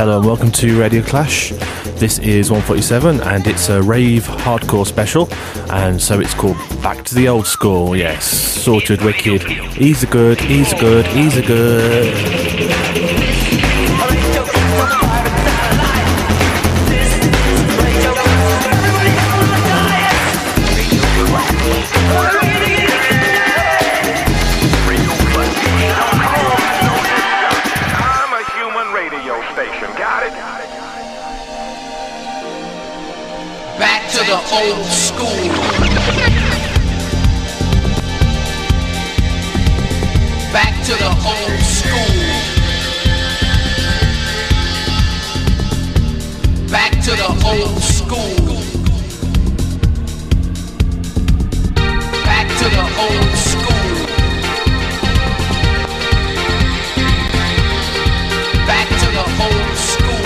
Hello and welcome to Radio Clash. This is 147 and it's a rave hardcore special, and so it's called Back to the Old School. Yes, Sorted Wicked, easy good, easy good, easy good. The old school. Back to the old school. Back to the old school. Back to the old school. Back to the old school.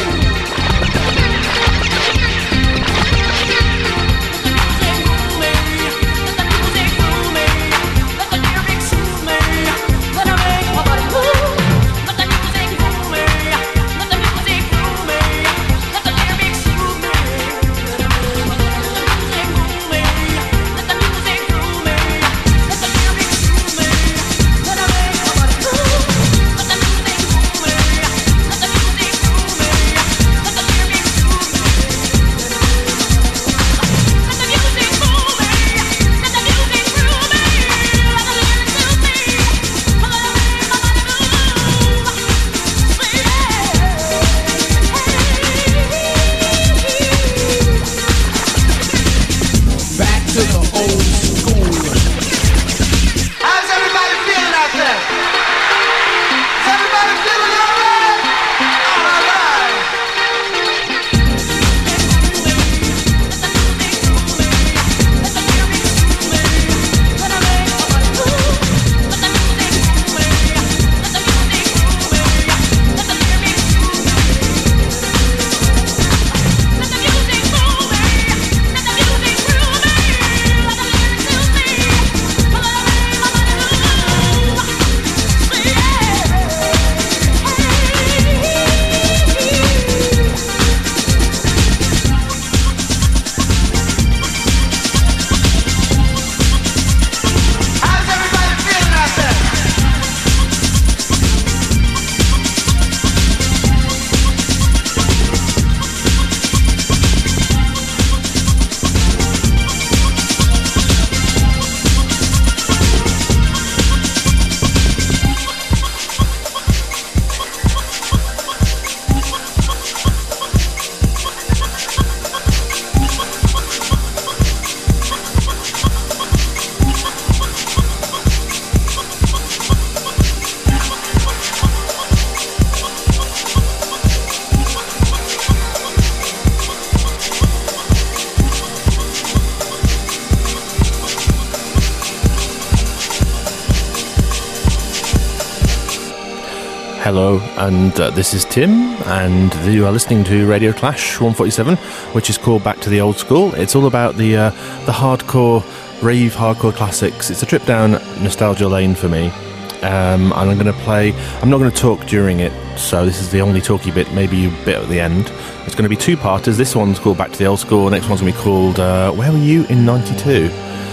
Hello, and this is Tim, and you are listening to Radio Clash 147, which is called Back to the Old School. It's all about the hardcore, rave hardcore classics. It's a trip down nostalgia lane for me, and I'm going to play. I'm not going to talk during it, so this is the only talky bit, maybe a bit at the end. It's going to be two-parters. This one's called Back to the Old School, the next one's going to be called Where Were You in 92?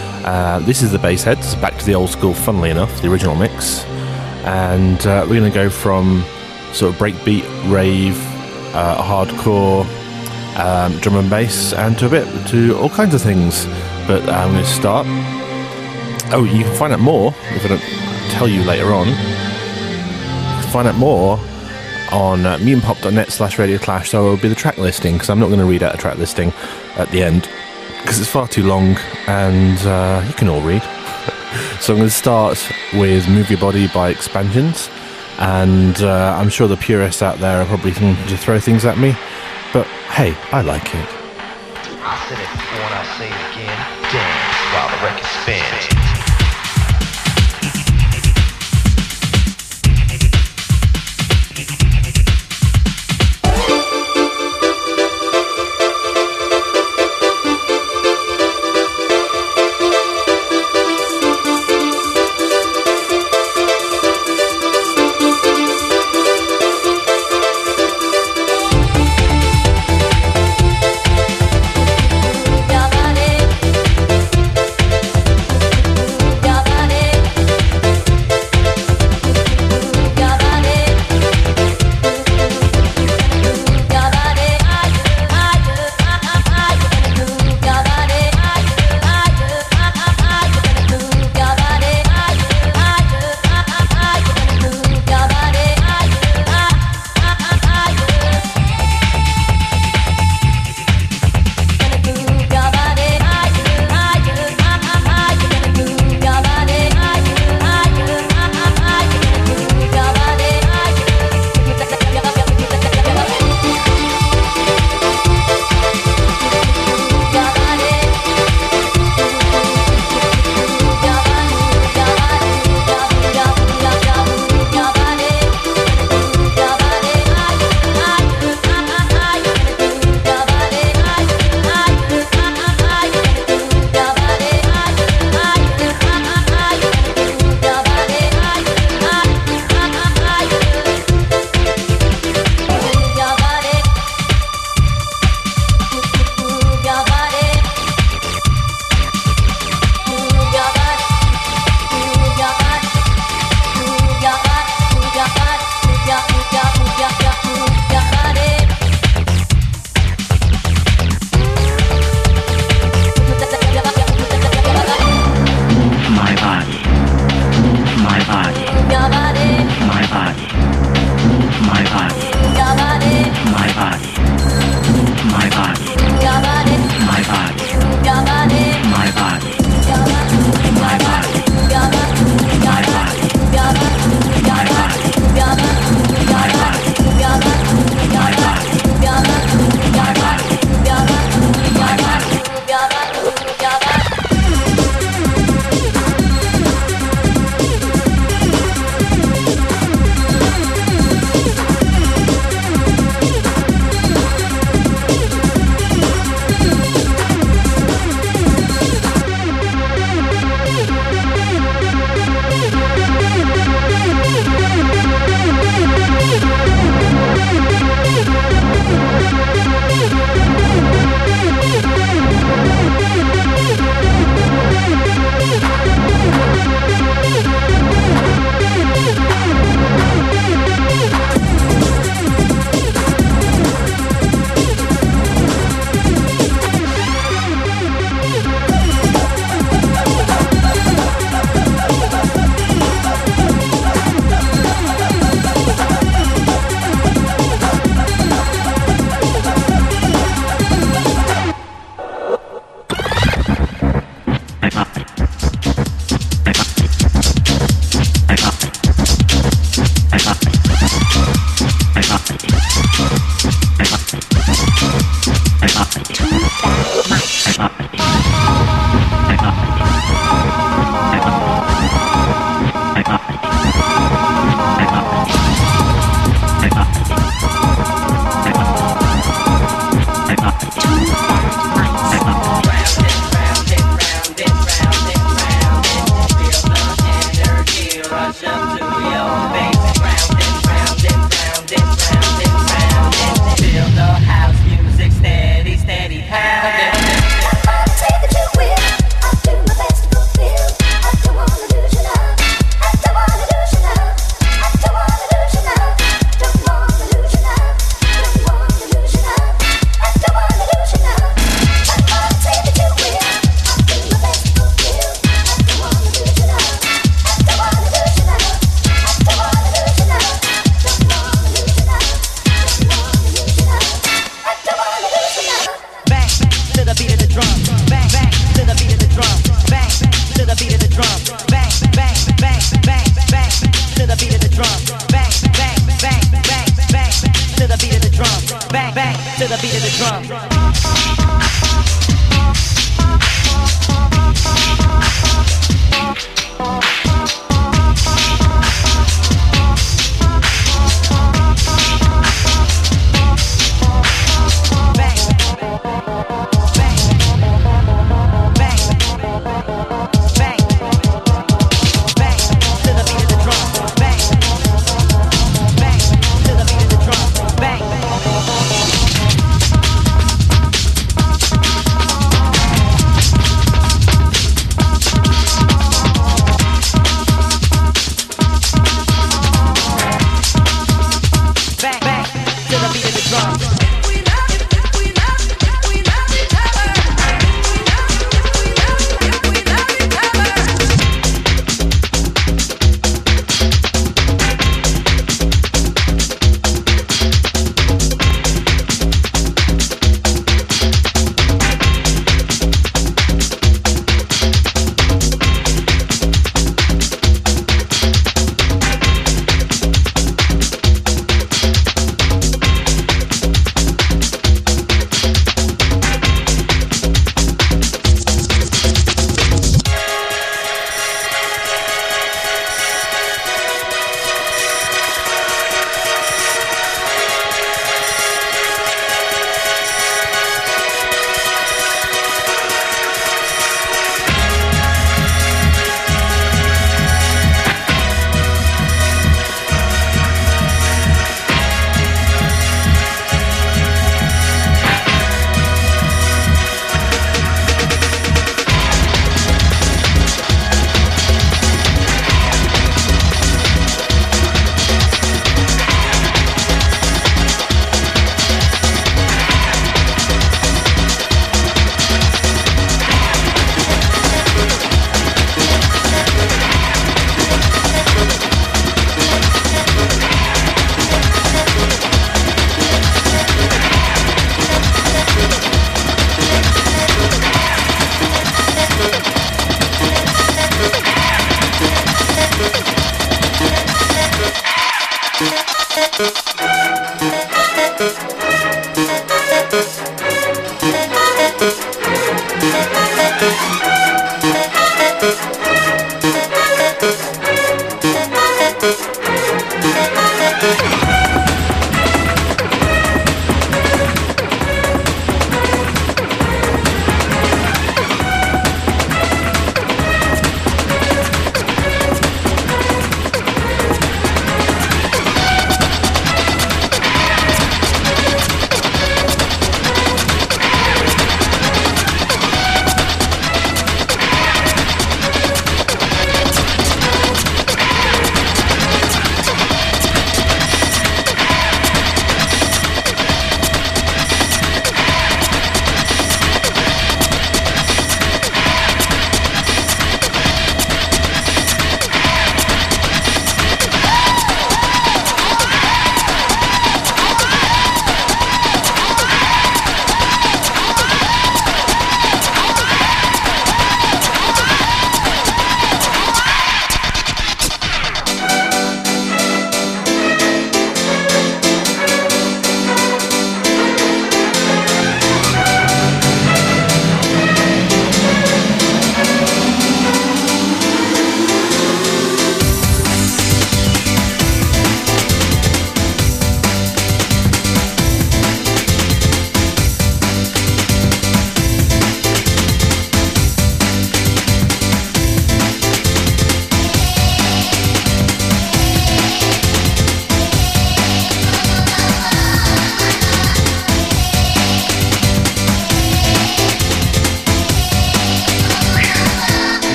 This is the Bassheads, Back to the Old School, funnily enough, the original mix. And we're going to go from sort of breakbeat, rave, hardcore, drum and bass, and to all kinds of things. But I'm going to start. Oh, you can find out more if I don't tell you later on. You can find out more on mutantpop.net/Radio Clash. So it'll be the track listing, because I'm not going to read out a track listing at the end because it's far too long, and you can all read. So I'm going to start with Move Your Body by Expansions, and I'm sure the purists out there are probably going to throw things at me, but hey, I like it. I said it before and I say it again, dance while the record spins. drum. Bang, bang, bang, bang, bang, to the beat of the drum. Bang, bang, bang, bang, bang, to the beat of the drum. Bang, bang, to the beat of the drum.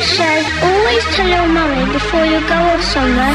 Charlie says always tell your mummy before you go off somewhere.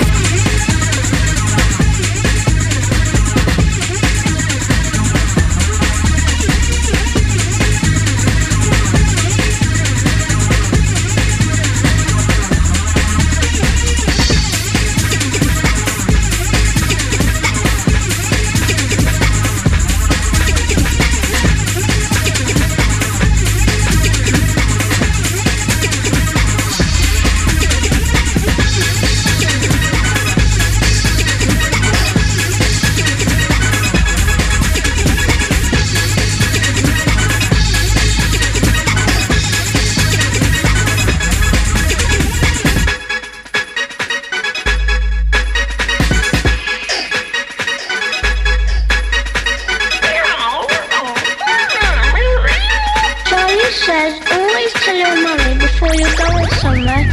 Says always tell your mummy before you go off somewhere.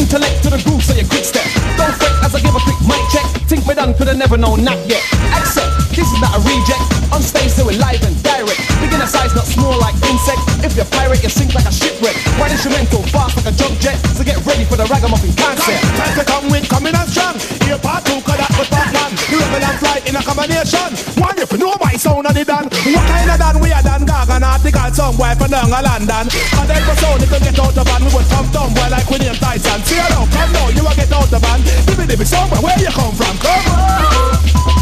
intellect to the groove, so you quick step. Don't fret as I give a quick mic check. Think me done, coulda never known, not yet. Accept, this is not a reject. On stage, so we're live and direct. Beginner size, not small like insect. If you're pirate, you sink like a shipwreck. One instrumental, fast like a jump jet. So get ready for the ragamuffin concept. Time to come with, coming on strong. Here part 2, cause that was part 1. The rebel and flight in a combination. One, if you know my sound of the done. What kind of done? We are done gaga, not the god song boy from down a London. And then for sound, you can get out the van. We would come down boy like we name Tyson. See you now, come now, you will get out the van. Dibby song, where you come from? Come on.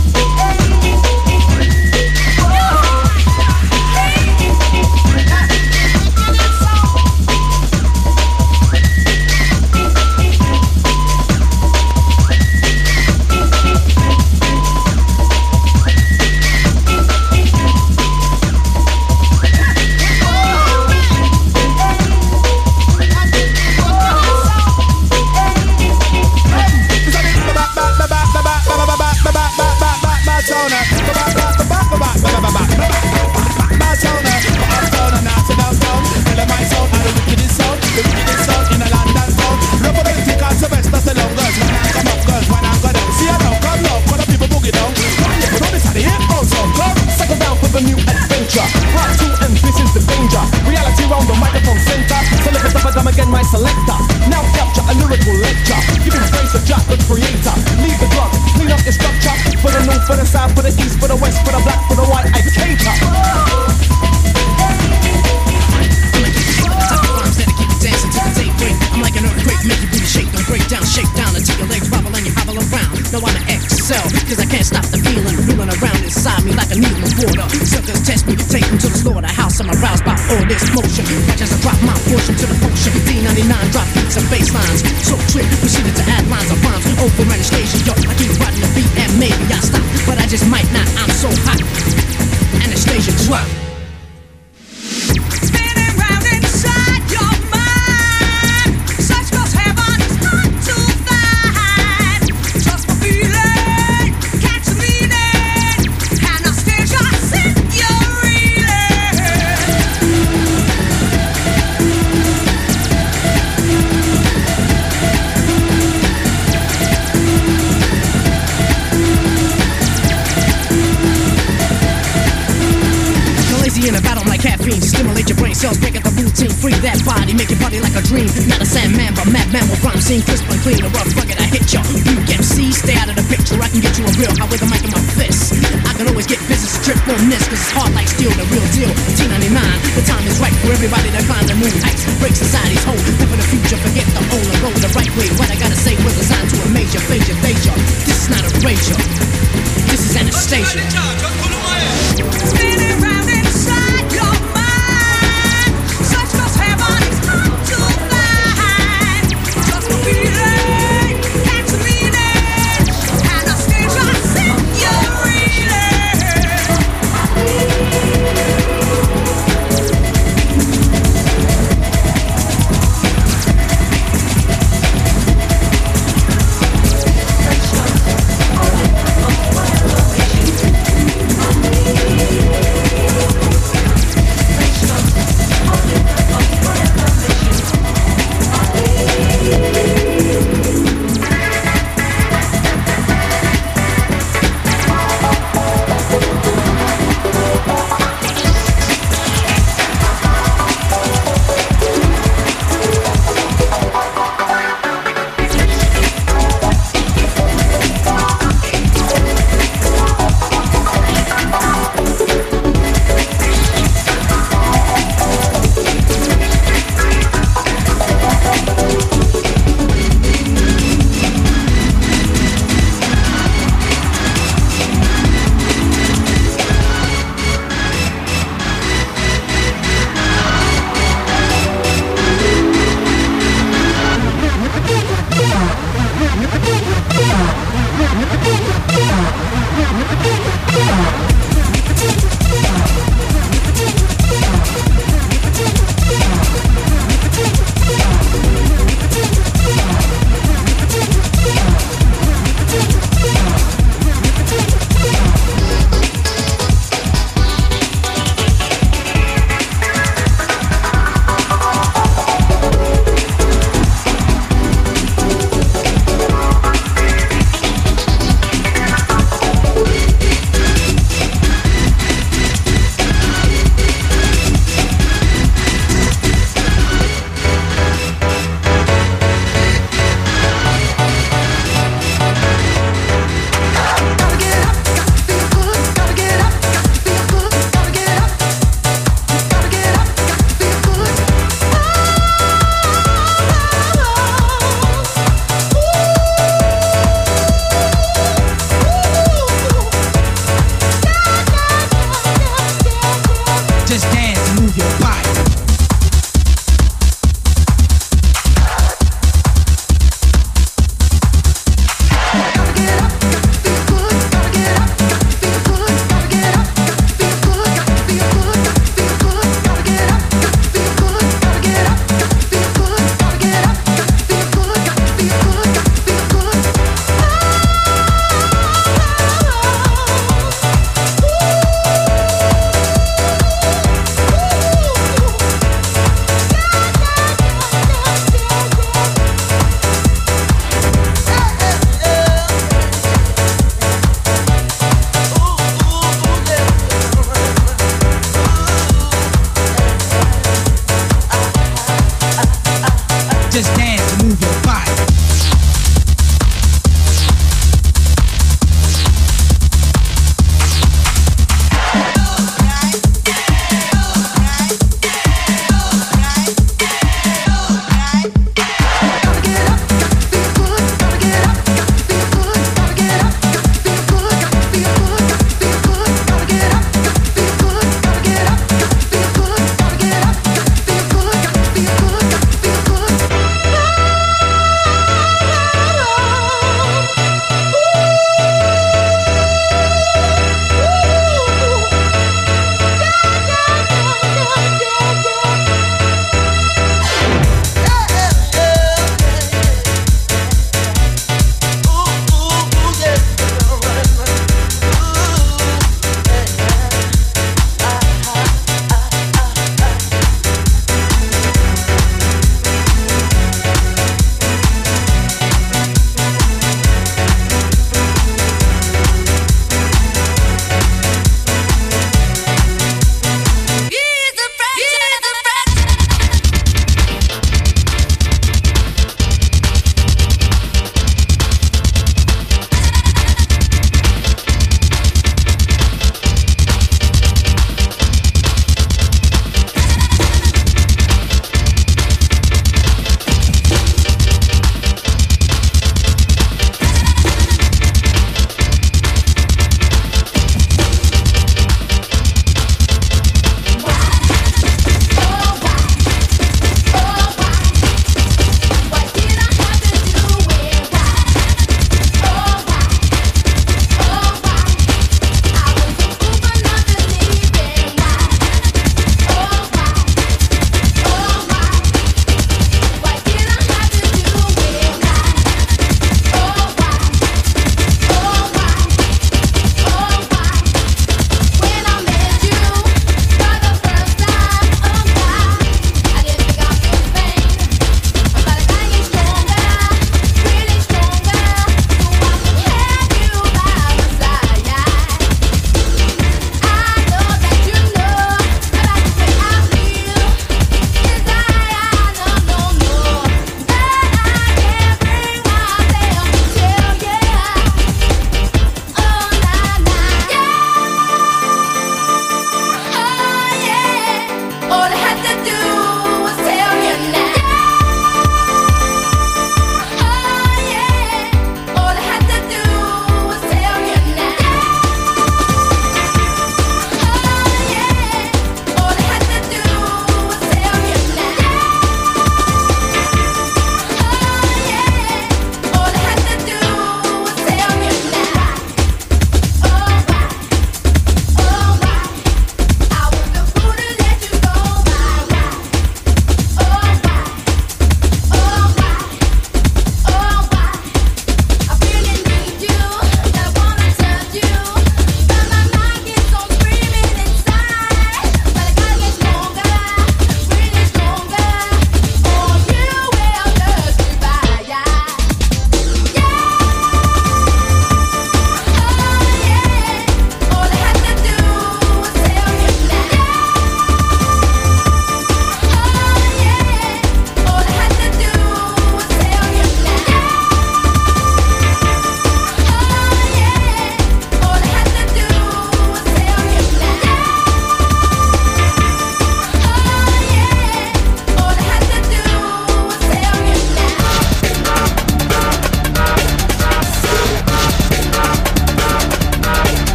Selector, now capture a lyrical lecture. Giving praise to Jack the creator. Leave the drug, clean up your structure. For the north, for the south, for the east, for the west, for the black, for the white, I cater. I'm like an earthquake, make your booty shake, don't break down, until your legs wobble and you hobble around. No, I'm an excel, cause I can't stop the feeling, reeling around inside me like a needle of water. Suckers test me, take them to the slaughterhouse. I'm aroused by all this motion. Watch as I drop my portion to the potion. D99 drop beats and bass lines. So trick, proceeded to add lines of rhymes. Over Anastasia, yo, I keep riding the beat and maybe I stop, but I just might not, I'm so hot. Anastasia drop. In a battle like caffeine, stimulate your brain cells, break out the routine, free that body, make your body like a dream. Not a sandman, but madman with rhyme scene, crisp and clean, a rough rugged, I hit ya. Weak MC, stay out of the picture, I can get you a real high with a mic in my fist. I can always get business trip on this, cause it's hard like steel, the real deal. T99, the time is right for everybody to climb the new heights, break society's hold, live for the future, forget the old and go the right way. What I gotta say was designed to a major, phasia. This is not a rager, this is Anastasia. Spinning round inside your mind, such was heaven is hard to find. Just for feeling, catch a meaning, Anastasia, set your reeling.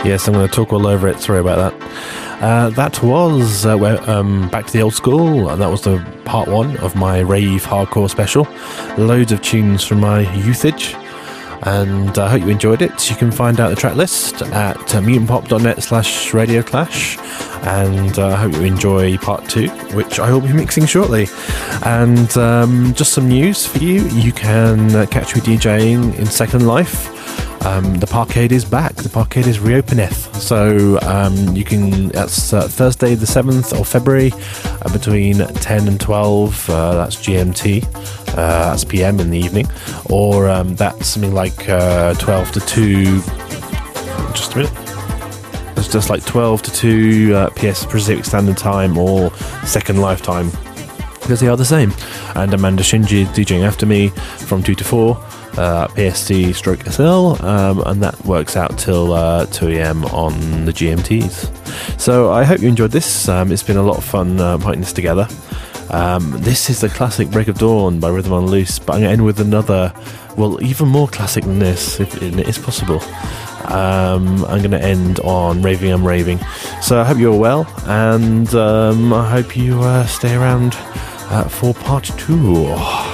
Yes, I'm going to talk all over it. Sorry about that. That was Back to the Old School. That was the part one of my rave hardcore special. Loads of tunes from my youthage. And I hope you enjoyed it. You can find out the track list at mutantpop.net/Radio Clash. And I hope you enjoy part 2, which I will be mixing shortly. And just some news for you. You can catch me DJing in Second Life. The Parkade is back. The Parkade is reopeneth. So you can, that's Thursday the 7th of February between 10 and 12. That's GMT. That's PM in the evening. Or that's something like 12 to 2. Just a minute. It's just like 12 to 2 PS Pacific Standard Time or Second Life time, because they are the same. And Amanda Shinji is DJing after me from 2 to 4 PST/SL, and that works out till 2 AM on the GMTs. So I hope you enjoyed this. It's been a lot of fun putting this together. This is the classic Break of Dawn by Rhythm on Loose, but I'm going to end with another, well, even more classic than this, if it is possible. I'm going to end on Raving I'm Raving. So I hope you're well, and I hope you stay around for part 2.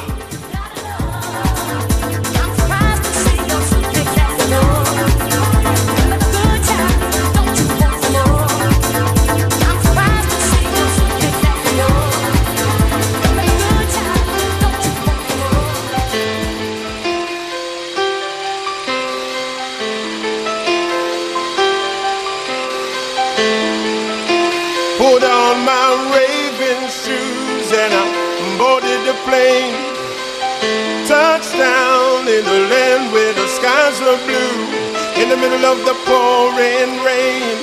Put on my raving shoes and I boarded the plane. Touchdown in the land where the skies are blue, in the middle of the pouring rain.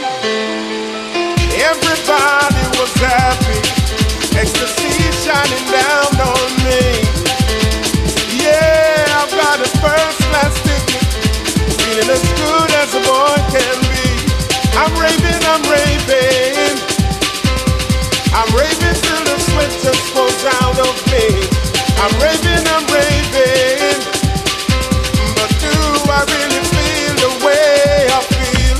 Everybody was happy, ecstasy shining down on me. Yeah, I've got a first class ticket, feeling as good as a boy can be. I'm raving, I'm raving. I'm raving till the sweat just falls out of me. I'm raving, I'm raving. But do I really feel the way I feel?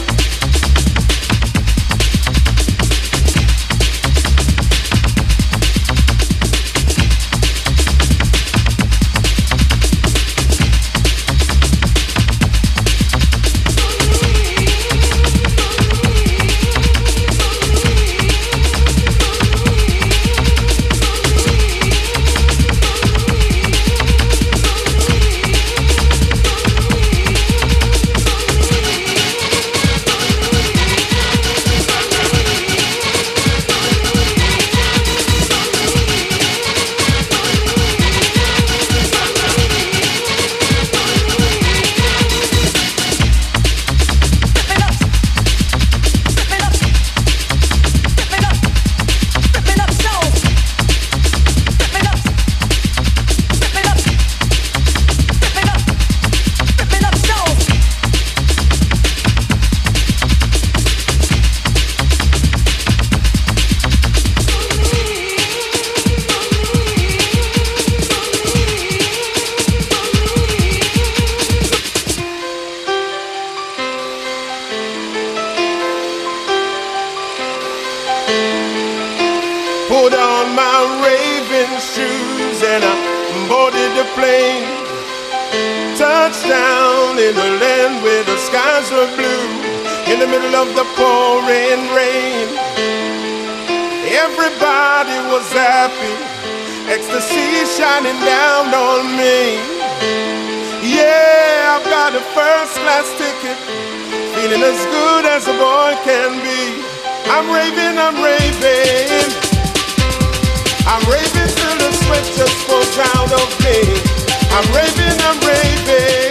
Put on my raving shoes and I boarded the plane. Touchdown in the land where the skies are blue, in the middle of the pouring rain. Everybody was happy, ecstasy shining down on me. Yeah, I've got a first class ticket, feeling as good as a boy can be. I'm raving, I'm raving. I'm raving till the sweat just falls out of me. I'm raving, I'm raving.